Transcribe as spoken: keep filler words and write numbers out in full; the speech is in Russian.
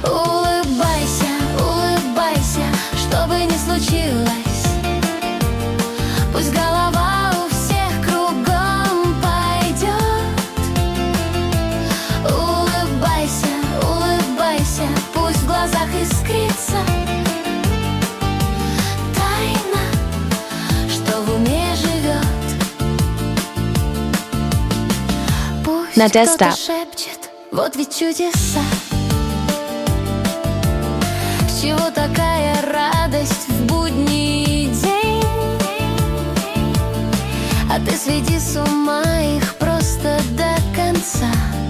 Улыбайся, улыбайся, что бы ни случилось. Пусть голова у всех кругом пойдет. Улыбайся, улыбайся, пусть в глазах искрится тайна, что в уме живет. Пусть Надежда. кто-то шепчет, вот ведь чудеса. С чего такая радость в будний день? А ты сведи с ума их просто до конца.